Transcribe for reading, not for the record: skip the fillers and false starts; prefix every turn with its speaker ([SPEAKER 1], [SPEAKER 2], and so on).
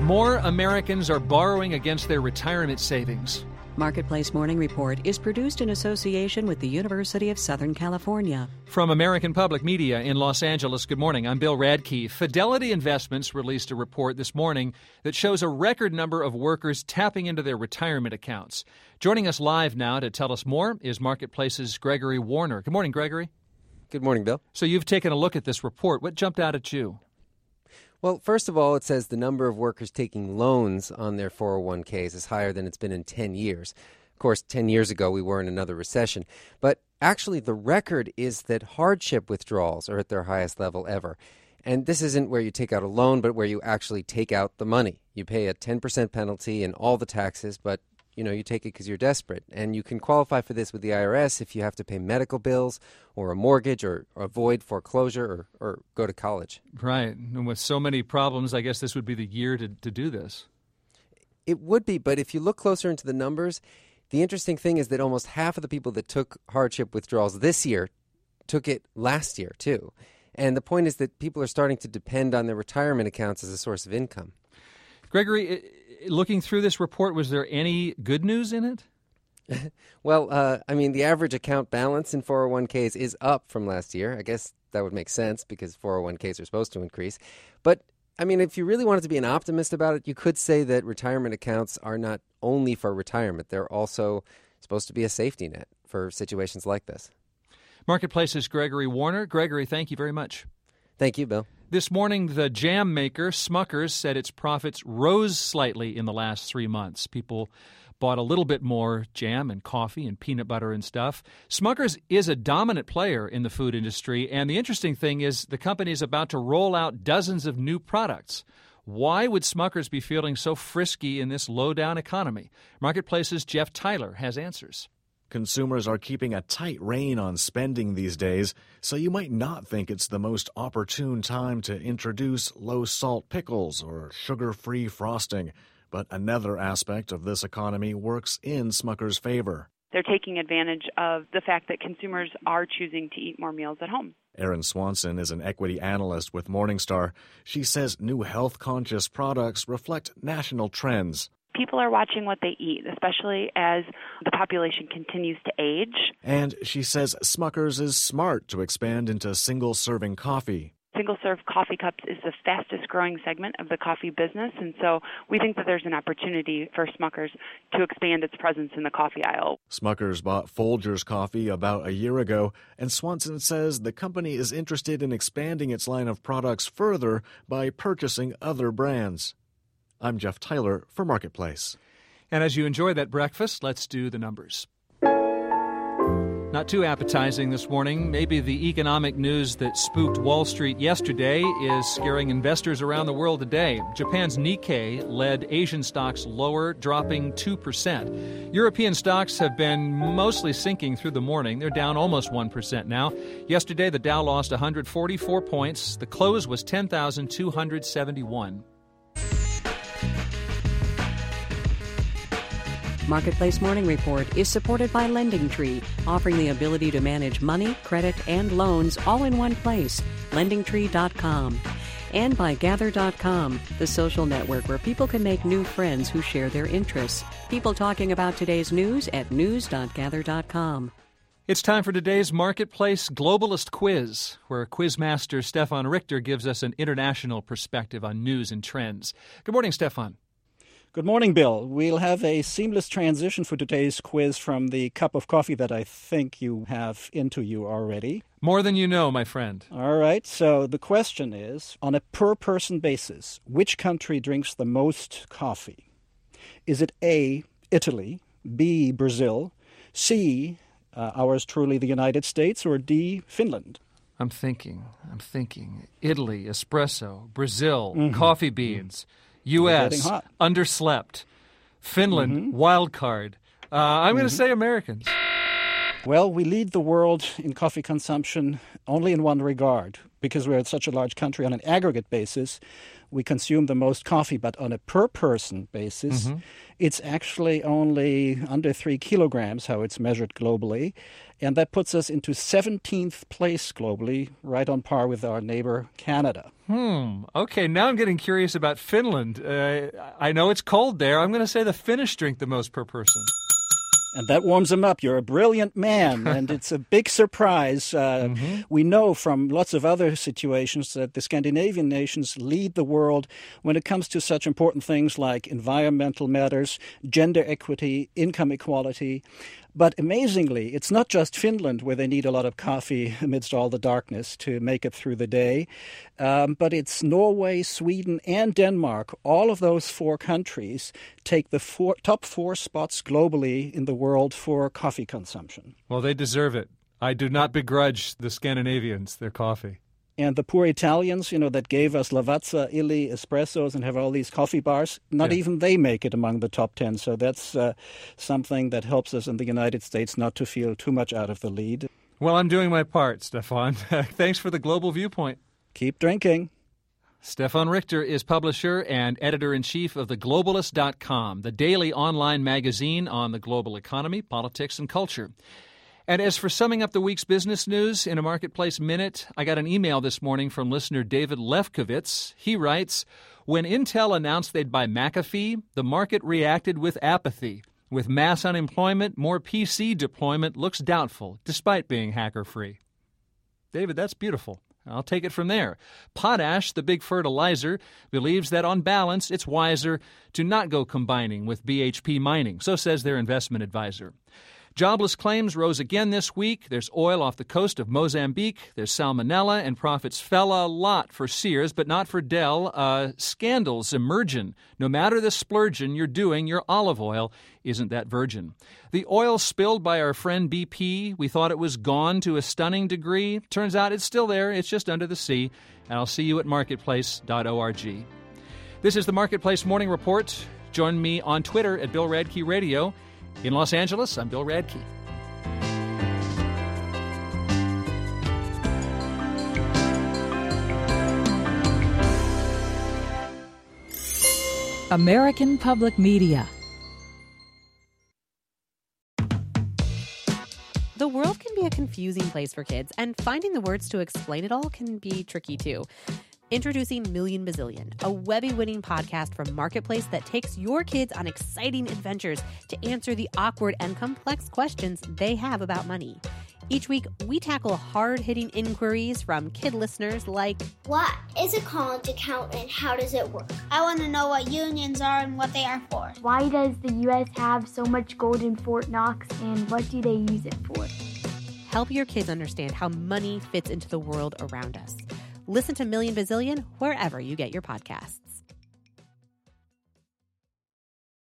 [SPEAKER 1] More Americans are borrowing against their retirement savings.
[SPEAKER 2] Marketplace Morning Report is produced in association with the University of Southern California.
[SPEAKER 1] From American Public Media in Los Angeles, good morning. I'm Bill Radke. Fidelity Investments released a report this morning that shows a record number of workers tapping into their retirement accounts. Joining us live now to tell us more is Marketplace's Gregory Warner. Good morning, Gregory.
[SPEAKER 3] Good morning, Bill.
[SPEAKER 1] So you've taken a look at this report. What jumped out at you?
[SPEAKER 3] Well, first of all, it says the number of workers taking loans on their 401ks is higher than it's been in 10 years. Of course, 10 years ago, we were in another recession. But actually, the record is that hardship withdrawals are at their highest level ever. And this isn't where you take out a loan, but where you actually take out the money. You pay a 10% penalty and all the taxes, but you take it because you're desperate. And you can qualify for this with the IRS if you have to pay medical bills or a mortgage or avoid foreclosure or go to college.
[SPEAKER 1] Right. And with so many problems, I guess this would be the year to do this.
[SPEAKER 3] It would be, but if you look closer into the numbers, the interesting thing is that almost half of the people that took hardship withdrawals this year took it last year, too. And the point is that people are starting to depend on their retirement accounts as a source of income.
[SPEAKER 1] Gregory, looking through this report, was there any good news in it?
[SPEAKER 3] Well, the average account balance in 401ks is up from last year. I guess that would make sense because 401ks are supposed to increase. But, if you really wanted to be an optimist about it, you could say that retirement accounts are not only for retirement. They're also supposed to be a safety net for situations like this.
[SPEAKER 1] Marketplace's Gregory Warner. Gregory, thank you very much.
[SPEAKER 3] Thank you, Bill.
[SPEAKER 1] This morning, the jam maker, Smucker's, said its profits rose slightly in the last 3 months. People bought a little bit more jam and coffee and peanut butter and stuff. Smucker's is a dominant player in the food industry, and the interesting thing is the company is about to roll out dozens of new products. Why would Smucker's be feeling so frisky in this low-down economy? Marketplace's Jeff Tyler has answers.
[SPEAKER 4] Consumers are keeping a tight rein on spending these days, so you might not think it's the most opportune time to introduce low-salt pickles or sugar-free frosting. But another aspect of this economy works in Smucker's favor.
[SPEAKER 5] They're taking advantage of the fact that consumers are choosing to eat more meals at home.
[SPEAKER 4] Erin Swanson is an equity analyst with Morningstar. She says new health-conscious products reflect national trends.
[SPEAKER 5] People are watching what they eat, especially as the population continues to age.
[SPEAKER 4] And she says Smucker's is smart to expand into single-serving coffee.
[SPEAKER 5] Single-serve coffee cups is the fastest-growing segment of the coffee business, and so we think that there's an opportunity for Smucker's to expand its presence in the coffee aisle.
[SPEAKER 4] Smucker's bought Folgers Coffee about a year ago, and Swanson says the company is interested in expanding its line of products further by purchasing other brands. I'm Jeff Tyler for Marketplace.
[SPEAKER 1] And as you enjoy that breakfast, let's do the numbers. Not too appetizing this morning. Maybe the economic news that spooked Wall Street yesterday is scaring investors around the world today. Japan's Nikkei led Asian stocks lower, dropping 2%. European stocks have been mostly sinking through the morning. They're down almost 1% now. Yesterday, the Dow lost 144 points. The close was 10,271.
[SPEAKER 2] Marketplace Morning Report is supported by LendingTree, offering the ability to manage money, credit, and loans all in one place. LendingTree.com. And by Gather.com, the social network where people can make new friends who share their interests. People talking about today's news at news.gather.com.
[SPEAKER 1] It's time for today's Marketplace Globalist Quiz, where Quizmaster Stefan Richter gives us an international perspective on news and trends. Good morning, Stefan.
[SPEAKER 6] Good morning, Bill. We'll have a seamless transition for today's quiz from the cup of coffee that I think you have into you already.
[SPEAKER 1] More than you know, my friend.
[SPEAKER 6] All right, so the question is, on a per-person basis, which country drinks the most coffee? Is it A, Italy, B, Brazil, C, ours truly the United States, or D, Finland?
[SPEAKER 1] I'm thinking. Italy, espresso, Brazil, coffee beans. U.S., underslept. Finland, wild card. I'm going to say Americans.
[SPEAKER 6] Well, we lead the world in coffee consumption only in one regard. Because we're such a large country, on an aggregate basis, we consume the most coffee, but on a per-person basis, it's actually only under 3 kilograms, how it's measured globally. And that puts us into 17th place globally, right on par with our neighbor Canada.
[SPEAKER 1] Okay, now I'm getting curious about Finland. I know it's cold there. I'm going to say the Finnish drink the most per person.
[SPEAKER 6] And that warms them up. You're a brilliant man, and it's a big surprise. We know from lots of other situations that the Scandinavian nations lead the world when it comes to such important things like environmental matters, gender equity, income equality. But amazingly, it's not just Finland where they need a lot of coffee amidst all the darkness to make it through the day, but it's Norway, Sweden, and Denmark. All of those 4 countries take the top 4 spots globally in the world for coffee consumption.
[SPEAKER 1] Well, they deserve it. I do not begrudge the Scandinavians their coffee.
[SPEAKER 6] And the poor Italians, that gave us Lavazza, Illy, espressos, and have all these coffee bars, not even they make it among the top 10. So that's something that helps us in the United States not to feel too much out of the lead.
[SPEAKER 1] Well, I'm doing my part, Stefan. Thanks for the global viewpoint.
[SPEAKER 6] Keep drinking.
[SPEAKER 1] Stefan Richter is publisher and editor-in-chief of theglobalist.com, the daily online magazine on the global economy, politics, and culture. And as for summing up the week's business news in a Marketplace Minute, I got an email this morning from listener David Lefkowitz. He writes, when Intel announced they'd buy McAfee, the market reacted with apathy. With mass unemployment, more PC deployment looks doubtful, despite being hacker-free. David, that's beautiful. I'll take it from there. Potash, the big fertilizer, believes that on balance, it's wiser to not go combining with BHP Mining. So says their investment advisor. Jobless claims rose again this week. There's oil off the coast of Mozambique. There's salmonella, and profits fell a lot for Sears, but not for Dell. Scandals emerging. No matter the splurging you're doing, your olive oil isn't that virgin. The oil spilled by our friend BP, we thought it was gone to a stunning degree. Turns out it's still there. It's just under the sea. And I'll see you at marketplace.org. This is the Marketplace Morning Report. Join me on Twitter at Bill Radke Radio. In Los Angeles, I'm Bill Radke.
[SPEAKER 7] American Public Media.
[SPEAKER 8] The world can be a confusing place for kids, and finding the words to explain it all can be tricky too. Introducing Million Bazillion, a Webby-winning podcast from Marketplace that takes your kids on exciting adventures to answer the awkward and complex questions they have about money. Each week, we tackle hard-hitting inquiries from kid listeners like,
[SPEAKER 9] what is a college account and how does it work?
[SPEAKER 10] I want to know what unions are and what they are for.
[SPEAKER 11] Why does the U.S. have so much gold in Fort Knox and what do they use it for?
[SPEAKER 8] Help your kids understand how money fits into the world around us. Listen to Million Bazillion wherever you get your podcasts.